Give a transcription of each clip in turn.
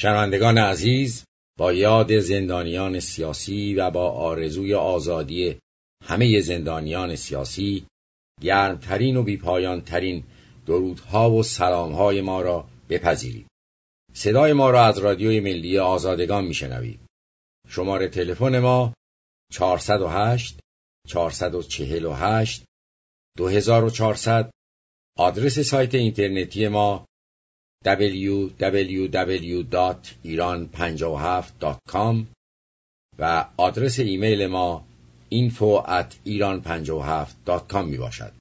شنوندگان عزیز، با یاد زندانیان سیاسی و با آرزوی آزادی همه زندانیان سیاسی، گرمترین و بی‌پایان‌ترین درودها و سلامهای ما را بپذیرید. صدای ما را از رادیوی ملی آزادگان میشنوید. شماره تلفن ما 408 448 2400. آدرس سایت اینترنتی ما www.iran57.com و آدرس ایمیل ما info@iran57.com می باشد.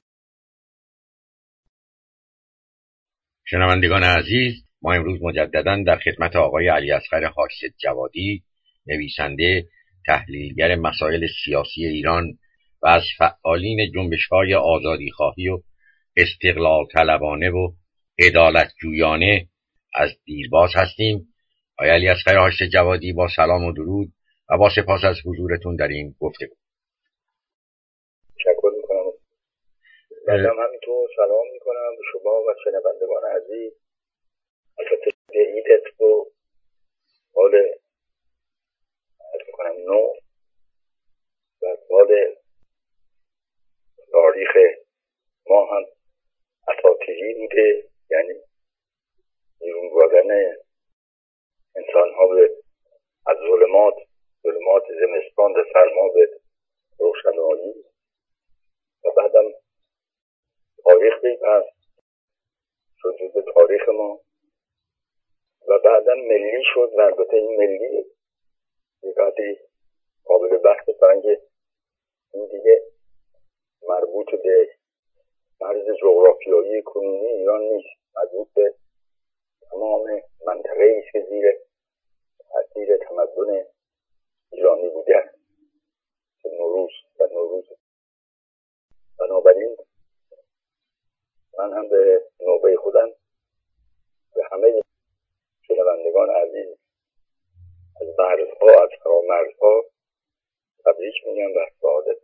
شنوندگان عزیز، ما امروز مجدداً در خدمت آقای علیاصغر حاج‌صد جوادی، نویسنده، تحلیلگر مسائل سیاسی ایران و از فعالین جنبش‌های آزادیخواهی و استقلال طلبانه و عدالت جویانه از دیرباز هستیم. آقای علیاصغر حاج‌صد جوادی، با سلام و درود و با سپاس از حضورتون در این گفتگو. تشکر میکنم. منم همینطور سلام میکنم به شما و شنوندگان عزیز. البته عیدت رو حال میکنم نو و حال تاریخ ما هم اساطیری بوده، یعنی بیرون بردن انسان ها از ظلمات زمستان و سرما به روشنایی و بعدم تاریخ پیوست شد جزء تاریخ ما و بعدم ملی شد و البته این ملی قدری قابل بحث فرنگ این دیگه مربوط به مرز جغرافیایی کنونی ایران نیست، مربوط به تمام منطقه ایست که زیر تاثیر تمدن ایرانی بوده که نوروز. بنابراین من هم به نوبه خودم به همه شنوندگان عزیز از مرزها، از فرامرزها تبریک میگم و سعادت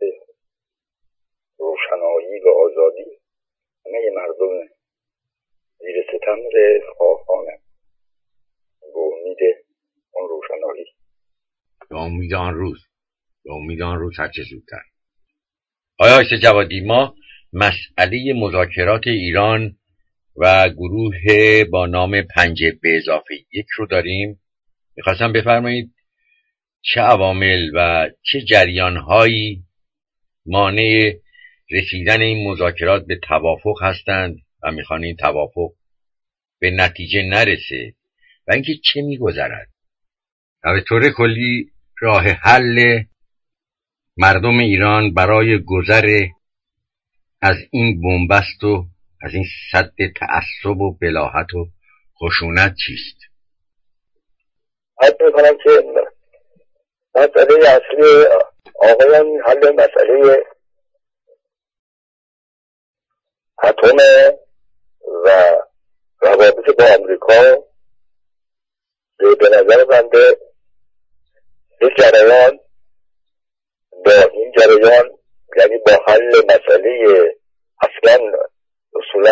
روشنایی و آزادی همه مردم زیر ستم خواهانم به امید آن روشنایی، به امید آن روز هر چه زودتر. آقای حاج‌صد جوادی، ما مسئله مذاکرات ایران و گروه با نام 5+1 رو داریم. میخواستم بفرمایید چه عوامل و چه جریان‌هایی مانع رسیدن این مذاکرات به توافق هستند و میخوان این توافق به نتیجه نرسه و اینکه چه میگذرد و به طور کلی راه حل مردم ایران برای گذر از این بنبست و از این سد تعصب و بلاهت و خشونت چیست؟ حد میکنم که مسئله اصلی آقایان حل مسئله اتم و روابط با آمریکا به نظر بنده یک جریان با این جریان، یعنی با حل مسئله اصلا اصولا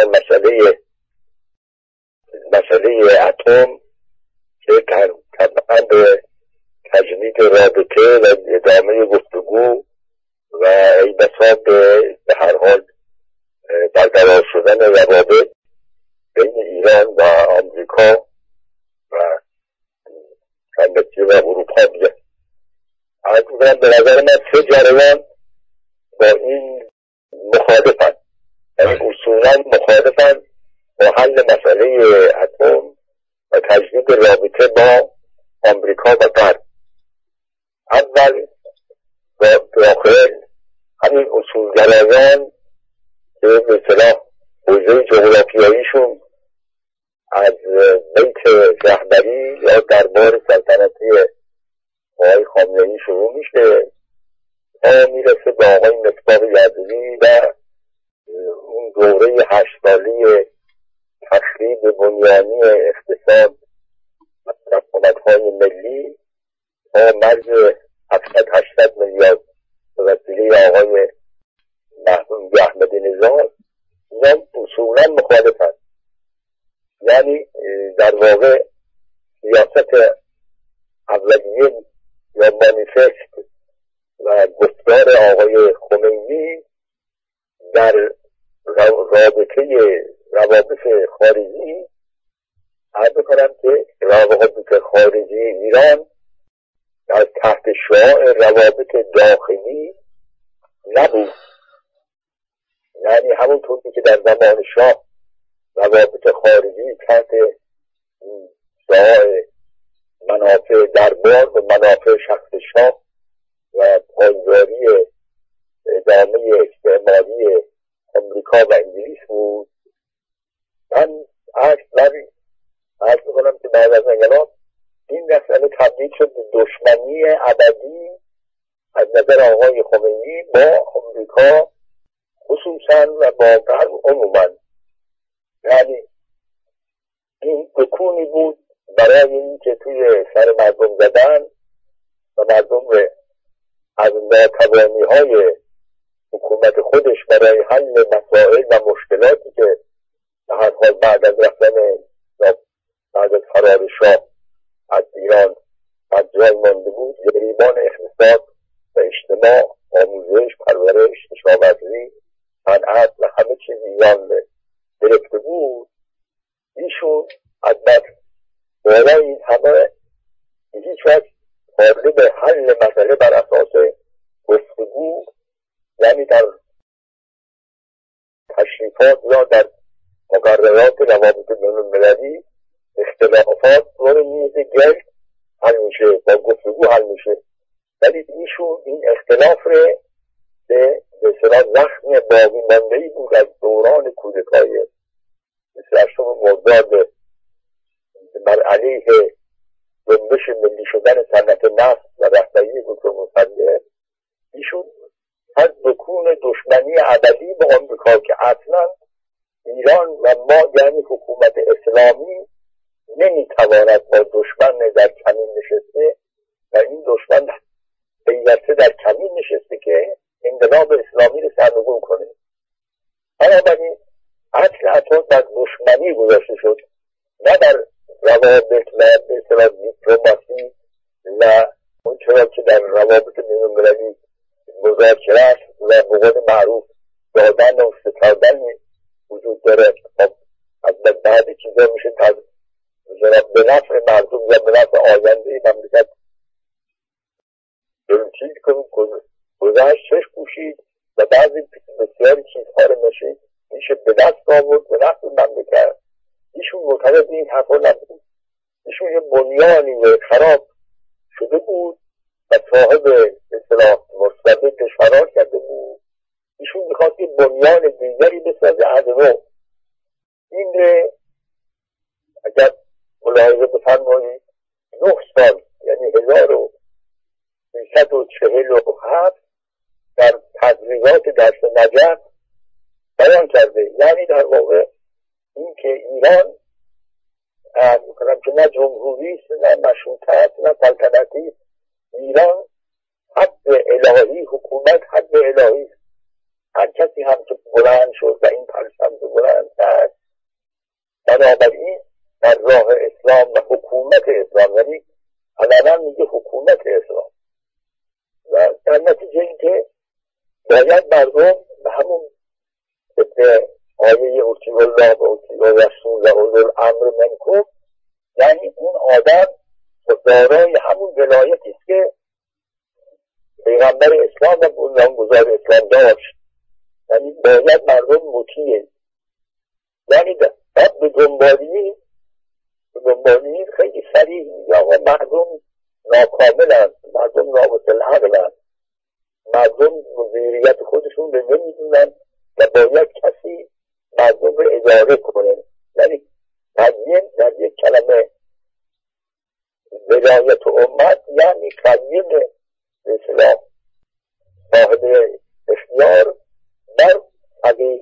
مسئله اتم که طبعا به تجدید رابطه و ادامه گفتگو و ای بسا به هر حال برقرار شدن روابط بین ایران و آمریکا و همبتی و اروپا بیه. به نظر من سه جریان با این مخالفن، یعنی اصولا مخالفن با حل مسئله اتم و تجدید رابطه با آمریکا و غرب. اول و آخر همین اصولگرایان که به اصطلاح حوزه جغرافیاییشون از بیت رهبری یا دربار سلطنتی آقای خامنه‌ای شروع میشه تا میرسه به آقای مصباح یزدی و اون دوره 8 سالی تخریب بنیانی اقتصاد و حکومت‌های ملی تا مرز 700-800 میلیارد به وسیله آقای محمود احمدی نژاد، اینا اصولا مخالفن. یعنی در واقع سیاست اولیه یا مانیفست و گفتار آقای خمینی در رابطه روابط خارجی، عرض کنم که روابط خارجی ایران از تحت شعاع روابط داخلی نبود. یعنی همونطوری که در زمان شاه روابط خارجی تحت شعاع منافع دربار و منافع شخص شاه و پایداری ادامه استعماری امریکا و انگلیس بود، من عرض میکنم که بعد از انقلاب این مسئله تبدیل شد به دشمنی ابدی از نظر آقای خمینی با امریکا خصوصا و با غرب عموما. یعنی این دکونی بود برای این که توی سر مردم زدن و مردم از ناتوانی‌های حکومت خودش برای حل مسائل و مشکلاتی که به هر حال بعد از رفتن بعد از فرار شاه از ایران از جای مانده بود، گریبان اقتصاد و اجتماع، آموزش، پرورش، کشاورزی، صنعت و همه چیز ایران گرفته بود. ایشون از بالای این همه هیچ وقت قادر به حل مسئله بر اساس گفتگو، یعنی در تشریفات یا در مقررات روابط بین‌المللی اختلافات روی میز گرد حل میشه، با گفتگو حل میشه. ولی ایشون این اختلاف رو به اصطلاح زخم باقی مانده‌ای بود از دوران کودتای 28 مرداد بر علیه جنبش ملی شدن صنعت نفت و رهبری دکتر مصدق، ایشون از دکون دشمنی ابدی با آمریکا که اصلا ایران و ما یعنی حکومت اسلامی نمیتواند با دشمن در کمین نشسته و این دشمن پیوسته در کمین نشسته که انقلاب اسلامی رو سرنگون کنه. بنابراین اصل اساس در دشمنی گذاشته شد، نه در روابط و به اصطلاح دیپلماسی و اون چرا که در روابط بین‌المللی مذاکره است و به قول معروف دادن و ستادن وجود داره. خب از بعد چیزا میشه به نفع مردم یا به نفع آینده مملکت چیز گذشت چشم پوشید و بعضی بسیاری چیزها رو میشه به دست آورد به نفع مملکت. ایشون معتقد این حرفا نبود. ایشون یه بنیانی خراب شده بود و صاحب اصطلاح مستبدش فرار کرده بود. ایشون میخواست یه بنیان دیگری بسازه از نو. این رو اگر ملاحظه بفرمایید 9 سال یعنی 1347 در تدریجات درس نجف بیان کرده. یعنی در واقع این که ایران میکنم که نه جمهوری است نه مشروطه است نه سلطنتی، ایران حق الهی، حکومت حق الهی است. هر کسی هم که بلند شد و این پرچم بلند کرد، بنابراین در راه اسلام و حکومت اسلام، یعنی علنا میگه حکومت اسلام، و در نتیجه این که باید مردم به همون آیه اوتی الله و اوتی رسول و اولو الامر منکم، یعنی اون آدم دارای همون ولایتی است که پیغمبر اسلام و بنیانگذار اسلام داشت. یعنی باید مردم مطیع، یعنی به دنبالی خیلی سریع میگه آقا مردم ناکاملند، مردم ناقص العقلند، مردم مدیریت خودشون رو نمیدونن و باید کسی مردم رو اداره کنه. یعنی در یک کلمه ولایت امت یعنی قیم به اصطلاح صاحب اختیار بر فقیه.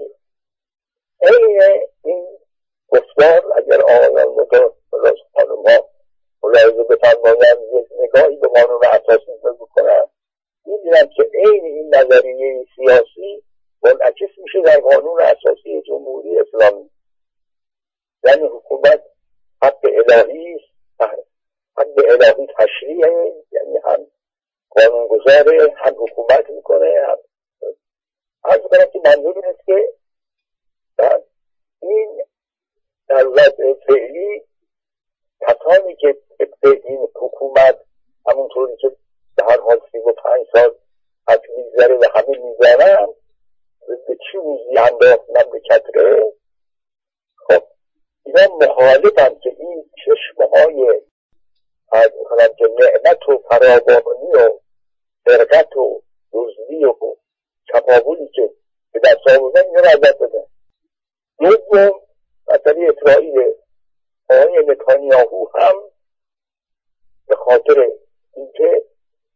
این گفتار اگر آقایان مدرس خانم‌ها ملاحظه بفرمایند یک نگاهی به قانون اساسی بکنند، می‌بینند که این نظریه سیاسی منعکس میشه در قانون اساسی جمهوری اسلامی. یعنی حکومت حق الهی است، الهی تشریعه، یعنی هم قانونگذاره، هم حکومت میکنه، هم عرض کنم که منظور این است که این در وضع فعلی کسانی که به این حکومت همونطوری که به هر حال 35 سال حد میگذره و همه میزنن به چی روزی انداخت مملکت. خب اینا مخالفن که این چشمهای که نعمت و فراوانی و سرقت و دزدی و چپاولی که به دست آوردن اینا رو از دست بدن. دوم مسئله اسرائیل، آقای نتانیاهو هم به خاطر اینکه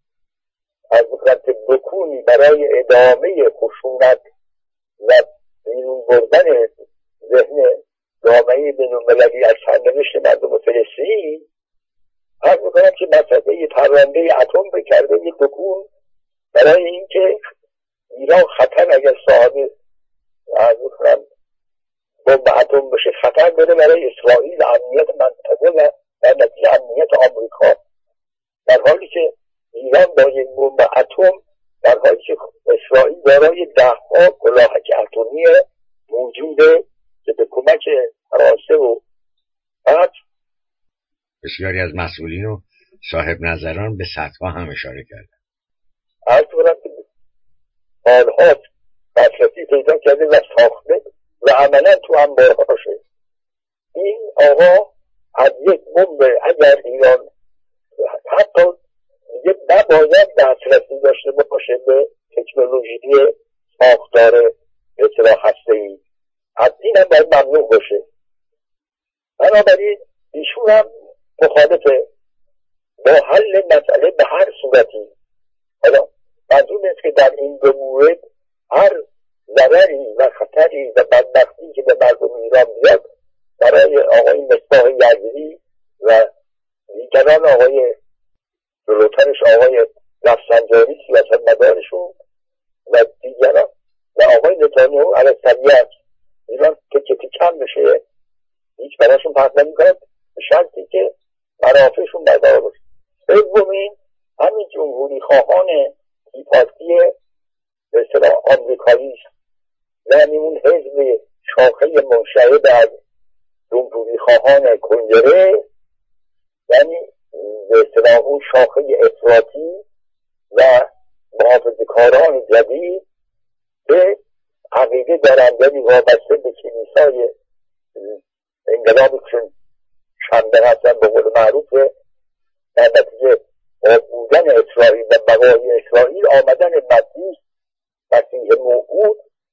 از مقدر بکونی برای ادامه خشونت و بیرون بردن ذهن جامعه بین‌المللی از سرنوشت مردم فلسطین، عرض میکنم که مسئله پرونده اتم بکرده یک بکون برای اینکه ایران خطر اگر صاحب عرض میکنم بمب اتم بشه خطر داره برای اسرائیل، امنیت منطقه و در نتیجه امنیت آمریکا، در حالی که ایران با یک بمب اتم، در حالی که اسرائیل دارای 10 کلاهک اتمی موجوده که به کمک فرانسه و بعد بسیاری از مسئولین و صاحب نظران به سطح‌ها هم اشاره کردن. عرض کنم که حالها دسترسی پیدا کرده و ساخته و عملا تو انبارهاشه. این آقا از یک بمب اگر ایران حتی دیگه نباید دسترسی داشته باشه به تکنولوژی ساختار اطلاع هسته‌ای، از این هم باید ممنوع باشه. بنابراین ایشون هم مخالفه با حل مسئله به هر صورتی. حالا منظور نیست که در این دو مورد هر ضرری و خطری و بدبختی که به مردم ایران بیاد برای آقای مصباح یزدی و دیگران، آقای جلوترش آقای رفسنجانی سیاستمدارشون و دیگران و آقای نتانیاهو علیه ایران که کم بشه هیچ براشون پرد نمی‌کنه به شرطی که منافعشون برقرار باشه. دومین همین جمهوری خواهان تیپارتی به اصطلاح آمریکایی است، یعنی اون حزب شاخه منشعب از جمهوری خواهان کنگره، یعنی به اصطلاح اون شاخه افراطی و محافظه‌کاران جدید به عقیده دارند، یعنی وابسته به کلیسای انقلابشون شنبه هستن به قول معروف، در نتیجه بودن اسرائیل و بقای اسرائیل آمدن مسیح موعود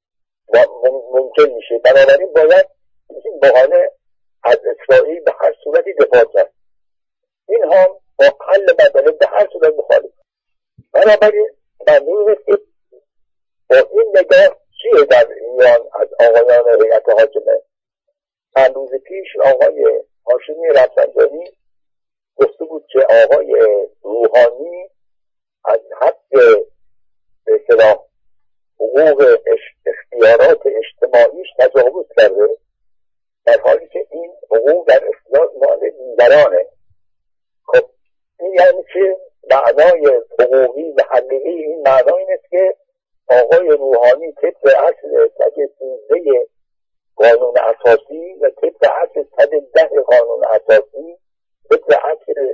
ممکن میشه. بنابراین باید این بهانه از اسرائیل به هر صورتی دفاع کرد. این هم با حل مسئله به هر صورت مخالف. بنابراین منظور است که با این نگاه چیه در ایران از آقایان هیئت حاکمه. چند روز پیش آقای هاشمی رفسنجانی گفته بود که آقای روحانی از حد به اصطلاح حقوق اختیارات اجتماعیش تجاوز کرده، در حالی که این حقوق در اختیار مال دیگرانه. خب این یعنی که معنای حقوقی و حقیقی این معنای این است که آقای روحانی طبق اصل 113 قانون اساسی و طبق اصل 110 قانون اساسی، طبق اصل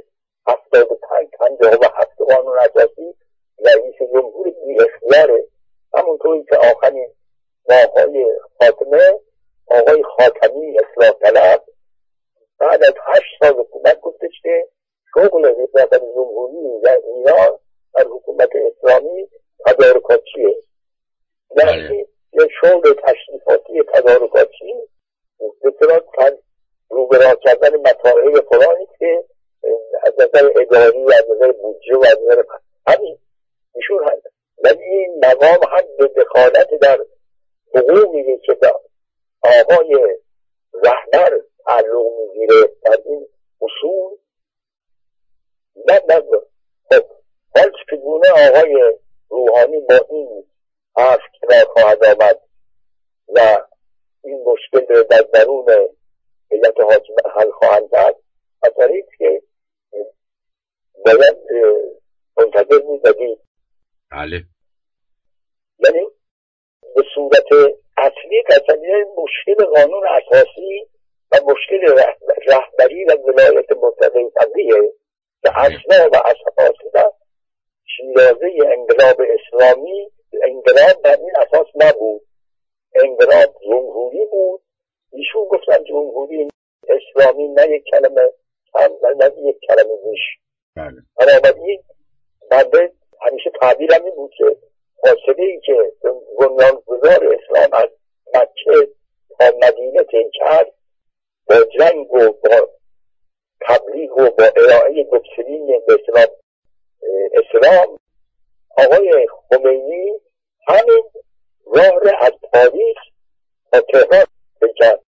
75-57 قانون اساسی رئیس جمهور بی اختیاره. همونطوری که آخرین ماه‌های خاتمه آقای خاتمی اصلاح طلب بعد از 8 سال حکومت گفتش که شغل ریاست جمهوری در ایران در حکومت اسلامی تدارکاتیه، یعنی یه شغل تشریفاتی تدارکاتی بسیار روبراه کردن مطالب فلانی که از نظر اداری و از نظر بودجه و از نظر همین ایشون هست. ولی این مقام هم به دخالت در حقوقی که آقای رهبر تعلق میگیره در این اصول نداره. خب حال چگونه آقای روحانی با این حرف کنار خواهد آمد و این مشکل در درون هیئت حاکمه حل خواهند کرد؟ مثلا که باید منتظر بود و دید. بله. یعنی به صورت اصلی قضیه مشکل قانون اساسی و مشکل رهبری و ولایت مطلقه فقیه که اصلا و اساسی و شیرازه انقلاب اسلامی، انقلاب بر این اساس نبود. انقلاب جمهوری بود. ایشون گفتن جمهوری اسلامی، نه یک کلمه نه یک کلمه میش. بنابراین بنده همیشه تعبیرم این بود که فاصله ای که بنیانگذار اسلام از مکه تا مدینه طی کرد با جنگ و با تبلیغ و با ارائه دکترین به اسلام، آقای خمینی همین راه را از پاریس تا تهران بکرد